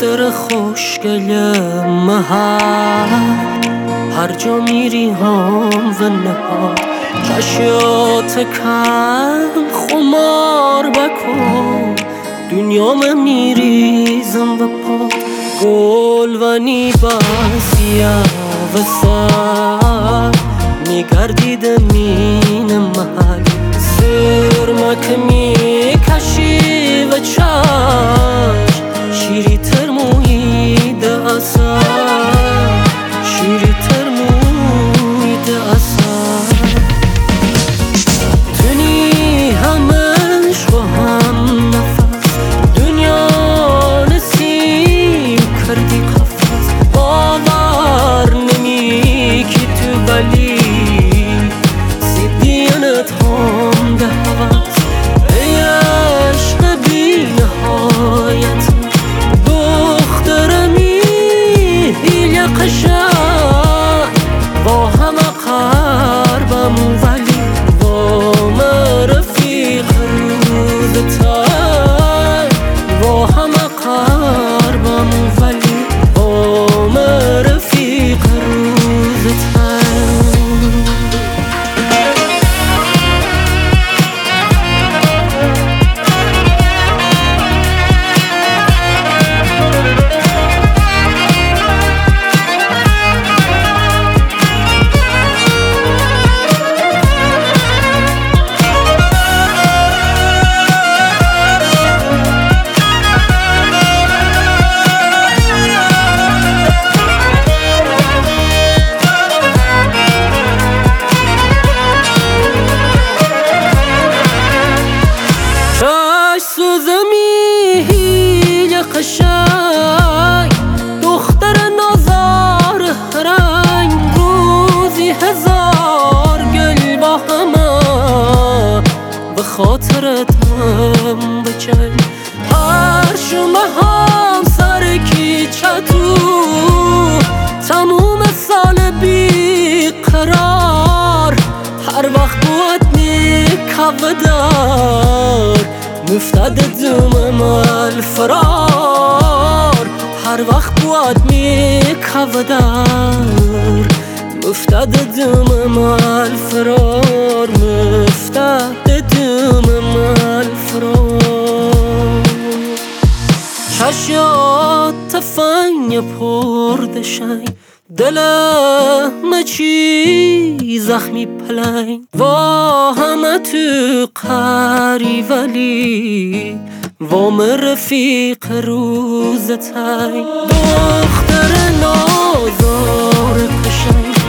دختر خوشگل محل، هر جا میری هم و نهار چشیات کم خمار بکن، دنیام میریزم و پا گل و نیبازیا و سر میگردیده مین محل، سرمک میکشی و چشم شیری تر مویده اصل، شیری تر مویده اصل، دنی همش و هم نفس، دنیا نسیم کردی قفس، باور نمی که تو ولی سیدینت هم ده هوس، ای عشق بی نهایت دخترمی هیل قشنگ، با همه قربم ولی وام رفیق روزتای، با همه قربم ولی وام رفیق روزتای. قشنگ دختر نازار رنگ، روزی هزار گل با همه به خاطرت هم بچنگ، هر شمه هم سرکی چطور تموم سال بی قرار، هر وقت بود میکودار مفتد دومم الفرار، هر وقت بود میکودار مفتد دومم الفرار، مفتد دومم الفرار، چشیات تفنگ پردشنگ، دلم چی زخمی پلنگ، با همه تو قری ولی وام رفیق روزتای، دختر نازار قشنگ